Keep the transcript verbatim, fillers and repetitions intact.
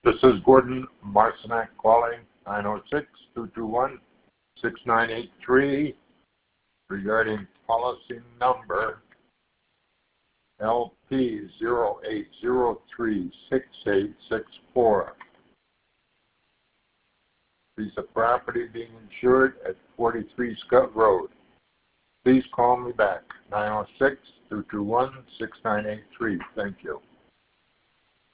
This is Gordon Marcinak calling nine oh six, two two one, six nine eight three regarding policy number L P zero eight zero three six eight six four. Piece of property being insured at forty-three Scott Road. Please call me back, nine oh six, two two one, six nine eight three. Thank you.